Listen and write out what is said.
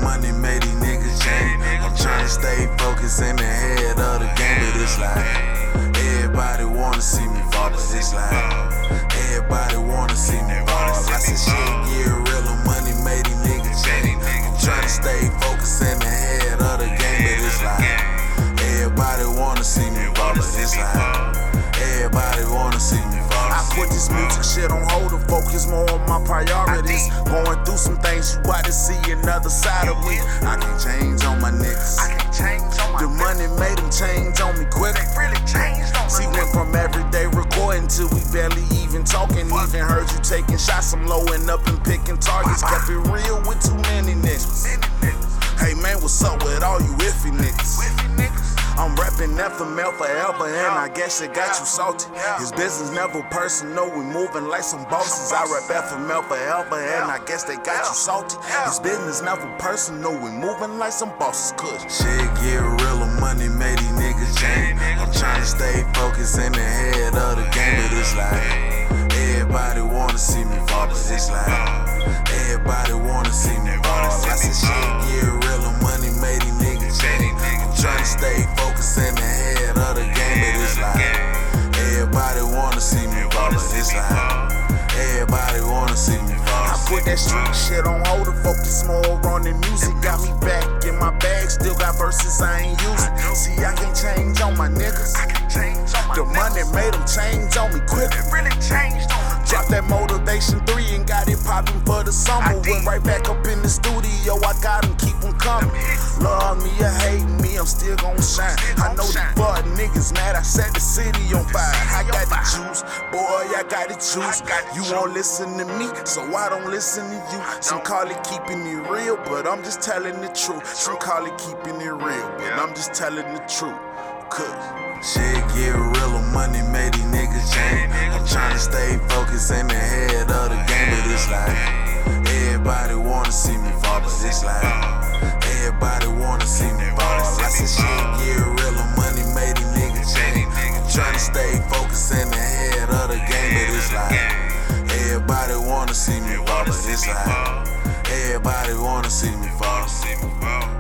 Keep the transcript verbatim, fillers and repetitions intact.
money made these niggas change. I'm tryna stay focused in the head of the game, but it's like everybody wanna see me fall, but it's like everybody wanna see me fall. I said shit get real, money made these niggas change. I'm tryna stay focused in the head of the game, but it's like everybody wanna see me fall, but it's like everybody wanna see me fall. I put this music shit on hold to focus more on my priorities. Going through some things, you about to see another side of me. I can't change on my niggas. I can't change on my The money made them change on me quick. They really changed on See, me. went from everyday recording till we barely even talking. Even heard you taking shots, I'm blowing up and picking targets. Kept it real with too many niggas. Many niggas, Hey man, what's up with all you iffy niggas? with me niggas. I'm reppin' F M L forever, and I guess it got you salty. His business never personal, we moving like some bosses. I rep F M L forever, and I guess they got you salty. His business never personal, we moving like some bosses. Cause Shit get real, money made these niggas change. I'm tryna stay focused in the head of the game, but it's like everybody wanna see me fall, but it's like everybody wanna see me fall. I said shit get real, money made these niggas change. I'm tryna stay focused in the head of the game, but it's like everybody wanna see me fall, but it's like everybody wanna see me fall. I put that street shit on hold to focus more on the music. Got me back in my bag, still got verses I ain't using. See, I can't change on my niggas. I can't change on my The money niggas. made them change on me quick. It really changed on me. Drop that motivation three and got it poppin' for the summer. I did. Went right back up in the studio, I got them, keep them coming. Love me or hate me, I'm still gon' shine. I know these fuck niggas mad, I set the city on fire. I got the juice, boy, I got the juice. You won't listen to me, so I don't listen to you. Some call it keeping it real, but I'm just telling the truth. Some call it keeping it real, but I'm just telling the truth. Cause Shit get real, money made these niggas change. I'm tryna stay focused in the head of the game, but it's like everybody wanna see me fall, but it's like everybody wanna see me fall. I said shit get real, money made these niggas change. I'm tryna stay focused in the head of the game, but it's like everybody wanna see me fall, but it's like everybody wanna see me fall.